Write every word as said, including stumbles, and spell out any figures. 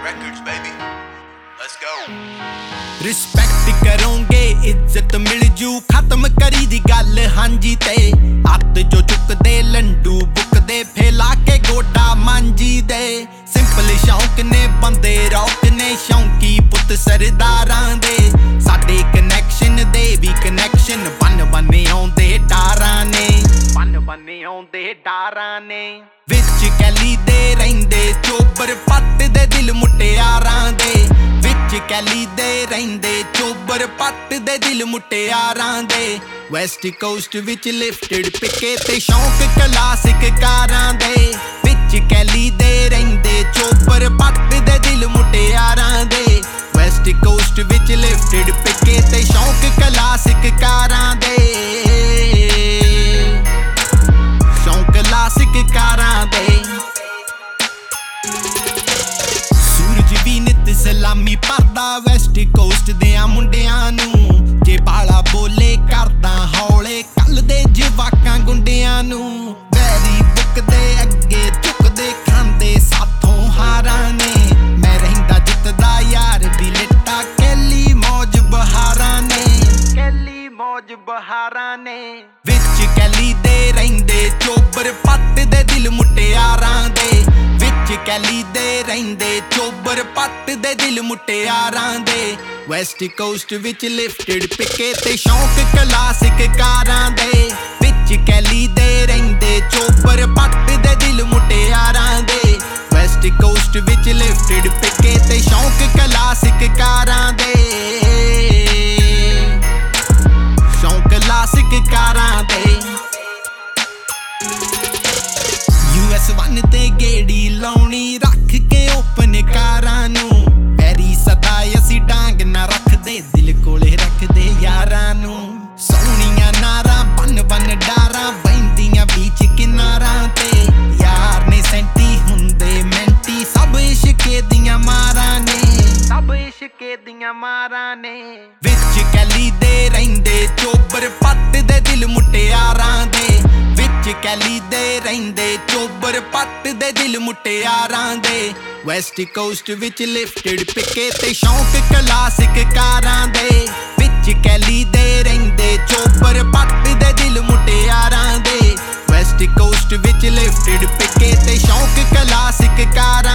Records, baby. Let's go. Respect ਕਰੋਗੇ ਇੱਜ਼ਤ ਮਿਲ ਜੂ ਖਤਮ ਕਰੀ ਦੀ ਗੱਲ ਹਾਂਜੀ ਤੇ ਅੱਤ ਜੋ ਚੁੱਕਦੇ ਲੰਡੂ ਬੁੱਕਦੇ ਫੇਲਾ ਕੇ ਗੋਡਾ ਮਾਂਜੀ ਦੇ ਸਿੰਪਲ ਸ਼ੌਂਕ ਨੇ ਬੰਦੇ ਰੌਕ ਨੇ ਸ਼ੌਂਕੀ ਪੁੱਤ ਸਰਦਾਰਾਂ ਦੇ ਸਾਡੇ ਕਨੈਕਸ਼ਨ ਦੇ ਵੀ ਕਨੈਕਸ਼ਨ ਬਨ ਬਨੇ ਆਉਂਦੇ ਡਾਰਾਂ ਨੇ ਬਨ ਬਨੇ ਆਉਂਦੇ ਡਾਰਾਂ ਨੇ ਵਿੱਚ ਕੈਲੀ ਦੇ ਰਹਿੰਦੇ ਚੋਬਰ ਪੱਟ ਦੇ ਦਿਲ ਮੁਟਿਆਰਾਂ ਦੇ ਵਿੱਚ ਕੈਲੀ ਦੇ ਰਹਿੰਦੇ ਚੋਬਰ ਪੱਟ ਦੇ ਦਿਲ ਮੁਟਿਆਰਾਂ ਦੇ ਵੈਸਟ ਕੋਸਟ ਵਿੱਚ ਲਿਫਟਡ ਪਿੱਕੇ ਤੇ ਸ਼ੌਂਕ ਕਲਾਸਿਕ ਕਾਰਾਂ ਦੇ ਵਿੱਚ ਕੈਲੀ ਦੇ ਰਹਿੰਦੇ ਚੋਬਰ ਪੱਟ ਦੇ ਦਿਲ ਮੁਟਿਆਰਾਂ ਦੇ ਵੈਸਟ ਕੋਸਟ ਵਿੱਚ ਲਿਫਟਡ ਪਿੱਕੇ ਤੇ ਸ਼ੌਂਕ ਕਲਾਸਿਕ ਕਾਰਾਂ ਦੇ ਸ਼ੌਂਕ ਕਲਾਸਿਕ ਕਾਰਾਂ ਦੇ ਸੂਰਜ ਵੀ ਨਿਤ ਸਲਾਮੀ ਭਰਦਾ ਵੈਸਟ ਕੋਸਟ ਦਿਆਂ ਮੁੰਡਿਆਂ ਨੂੰ ਜੇ ਬਾਲਾ ਬੋਲੇ ਕਰਦਾ ਹੌਲੇ ਕੱਲ ਦੇ ਜਵਾਕਾਂ ਗੁੰਡਿਆਂ ਨੂੰ ਵੈਰੀ ਬੁੱਕ ਦੇ ਅੱਗੇ ਝੁਕਦੇ ਖਾਂਦੇ ਸਾਥੋਂ ਹਾਰਾਂ ਨੇ ਮੈਂ ਰਹਿੰਦਾ ਜਿੱਤਦਾ ਯਾਰ ਦੀ ਲਿੱਟਾ ਕੈਲੀ ਮੌਜ ਬਹਾਰਾਂ ਨੇ ਕੈਲੀ ਮੌਜ ਬਹਾਰਾਂ ਨੇ ਵਿੱਚ ਕੈਲੀ ਦੇ ਰਹਿੰਦੇ ਚੋਬਰ ਪੱਟ ਦੇ ਦਿਲ ਮੁਟਿਆਰਾਂ ਦੇ ਵਿੱਚ ਕੈਲੀ ਦੇ ਰਹਿੰਦੇ ਚੋਬਰ ਪੱਟ ਦੇ ਦਿਲ ਮੁਟਿਆਰਾਂ ਦੇ ਵੈਸਟ ਕੋਸਟ ਵਿੱਚ ਲਿਫਟਡ ਪਿੱਕੇ ਤੇ ਸ਼ੌਂਕ ਕਲਾਸਿਕ ਕਾਰਾਂ ਦੇ ਵਿੱਚ ਕੈਲੀ ਦੇ ਰਹਿੰਦੇ ਚੋਬਰ ਪੱਟ ਦੇ ਦਿਲ ਮੁਟਿਆਰਾਂ ਦੇ ਵੈਸਟ ਕੋਸਟ ਵਿੱਚ ਲਿਫਟਡ ਪਿੱਕੇ ਤੇ ਸ਼ੌਂਕ ਕਲਾਸਿਕ ਕਾਰਾਂ ਦੇ ਸ਼ੌਂਕ ਕਲਾਸਿਕ ਕਾਰਾਂ ਦੇ ਯੂ ਐਸ ਵਨ ਤੇ ਗੇੜੀ ਲਾਉਣੀ ਰੱਖ ਕੇ ਓਪਨ ਕਾਰਾਂ ਨੂੰ ਪੈਰੀ ਸਦਾ ਅਸੀਂ ਡਾਂਗ ਨਾ ਰੱਖਦੇ ਦਿਲ ਕੋਲੇ ਰੱਖਦੇ ਯਾਰਾਂ ਨੂੰ ਸੋਹਣੀਆਂ ਨਾਰਾਂ ਬਨ ਬਨ ਡਾਰਾਂ ਬੈਂਦੀਆਂ ਬੀਚ ਕਿਨਾਰਾਂ ਤੇ ਯਾਰ ਨੇ ਸੈਂਟੀ ਹੁੰਦੇ ਮੈਂਟੀ ਸਭ ਇਸ਼ਕੇ ਦੀਆਂ ਮਾਰਾਂ ਨੇ ਸਭ ਇਸ਼ਕੇ ਦੀਆਂ ਮਾਰਾਂ ਨੇ ਵਿੱਚ ਕੈਲੀ ਦੇ ਰਹਿੰਦੇ ਚੋਬਰ ਪੱਟ ਦੇ ਦਿਲ ਮੁਟਿਆਰਾਂ ਦੇ ਵਿੱਚ ਕੈਲੀ ਦੇ ਰਹਿੰਦੇ ਚੋਬਰ ਪੱਟ ਦੇ ਦਿਲ ਮੁਟਿਆਰਾਂ ਦੇ ਵੈਸਟ ਕੋਸਟ ਵਿੱਚ ਲਿਫਟਡ ਪਿੱਕੇ ਤੇ ਸ਼ੌਂਕ ਕਲਾਸਿਕ ਕਾਰਾਂ ਦੇ ਵਿੱਚ ਕੈਲੀ ਦੇ ਰਹਿੰਦੇ ਚੋਬਰ ਪੱਟ ਦੇ ਦਿਲ ਮੁਟਿਆਰਾਂ ਦੇ ਵੈਸਟ ਕੋਸਟ ਵਿੱਚ ਲਿਫਟਡ ਪਿੱਕੇ ਤੇ ਸ਼ੌਂਕ ਕਲਾਸਿਕ ਕਾਰਾਂ